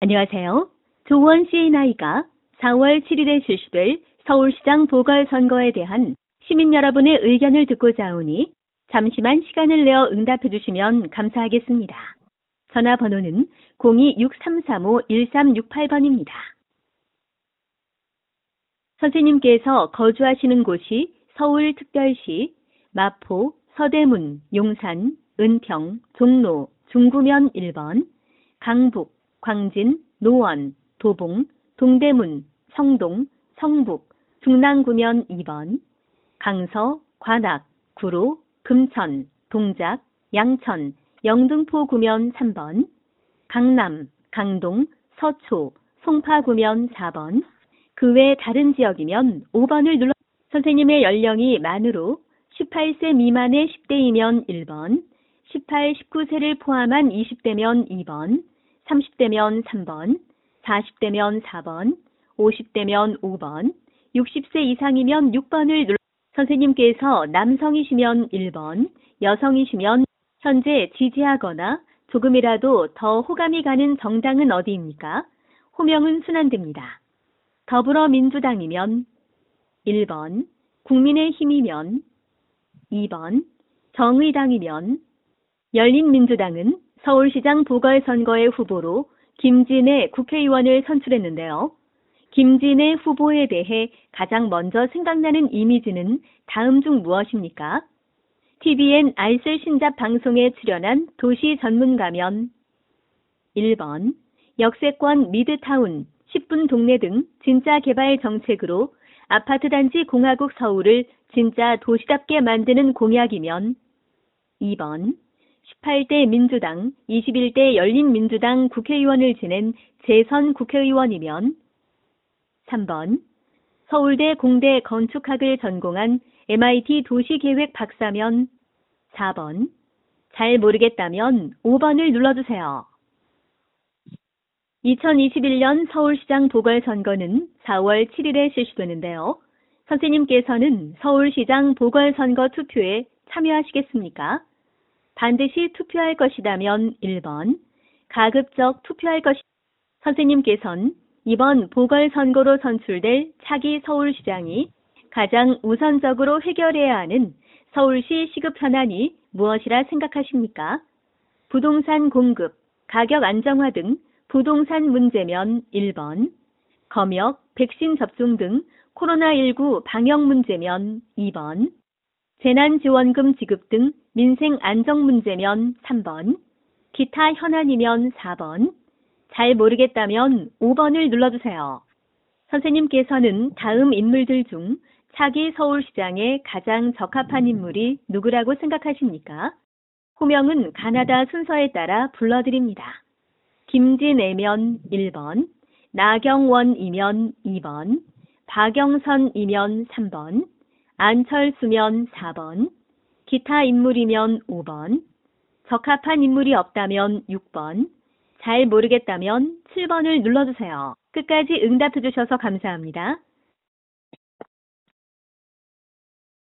안녕하세요. 조원 씨의 나이가 4월 7일에 실시될 서울시장 보궐선거에 대한 시민 여러분의 의견을 듣고자 하오니 잠시만 시간을 내어 응답해 주시면 감사하겠습니다. 전화번호는 02-6335-1368번입니다. 선생님께서 거주하시는 곳이 서울특별시, 마포, 서대문, 용산, 은평, 종로, 중구면 1번, 강북, 광진, 노원, 도봉, 동대문, 성동, 성북, 중랑구면 2번, 강서, 관악, 구로, 금천, 동작, 양천, 영등포구면 3번, 강남, 강동, 서초, 송파구면 4번, 그 외 다른 지역이면 5번을 눌러 선생님의 연령이 만으로 18세 미만의 10대이면 1번, 18, 19세를 포함한 20대면 2번, 30대면 3번, 40대면 4번, 50대면 5번, 60세 이상이면 6번을 눌러 선생님께서 남성이시면 1번, 여성이시면 현재 지지하거나 조금이라도 더 호감이 가는 정당은 어디입니까? 호명은 순환됩니다. 더불어민주당이면 1번, 국민의힘이면 2번, 정의당이면 열린민주당은 서울시장 보궐선거의 후보로 김진애 국회의원을 선출했는데요. 김진애 후보에 대해 가장 먼저 생각나는 이미지는 다음 중 무엇입니까? TVN 알쓸 신잡 방송에 출연한 도시 전문가면 1번, 역세권 미드타운, 10분 동네 등 진짜 개발 정책으로 아파트 단지 공화국 서울을 진짜 도시답게 만드는 공약이면 2번, 18대 민주당, 21대 열린민주당 국회의원을 지낸 재선 국회의원이면 3번, 서울대 공대 건축학을 전공한 MIT 도시계획 박사면 4번, 잘 모르겠다면 5번을 눌러주세요. 2021년 서울시장 보궐선거는 4월 7일에 실시되는데요. 선생님께서는 서울시장 보궐선거 투표에 참여하시겠습니까? 반드시 투표할 것이라면 1번, 가급적 투표할 것이 선생님께서는 이번 보궐선거로 선출될 차기 서울시장이 가장 우선적으로 해결해야 하는 서울시 시급 현안이 무엇이라 생각하십니까? 부동산 공급, 가격 안정화 등 부동산 문제면 1번, 검역, 백신 접종 등 코로나19 방역 문제면 2번, 재난지원금 지급 등 민생 안정 문제면 3번, 기타 현안이면 4번, 잘 모르겠다면 5번을 눌러주세요. 선생님께서는 다음 인물들 중 차기 서울시장에 가장 적합한 인물이 누구라고 생각하십니까? 호명은 가나다 순서에 따라 불러드립니다. 김진애면 1번, 나경원이면 2번, 박영선이면 3번, 안철수면 4번, 기타 인물이면 5번, 적합한 인물이 없다면 6번, 잘 모르겠다면 7번을 눌러주세요. 끝까지 응답해 주셔서 감사합니다.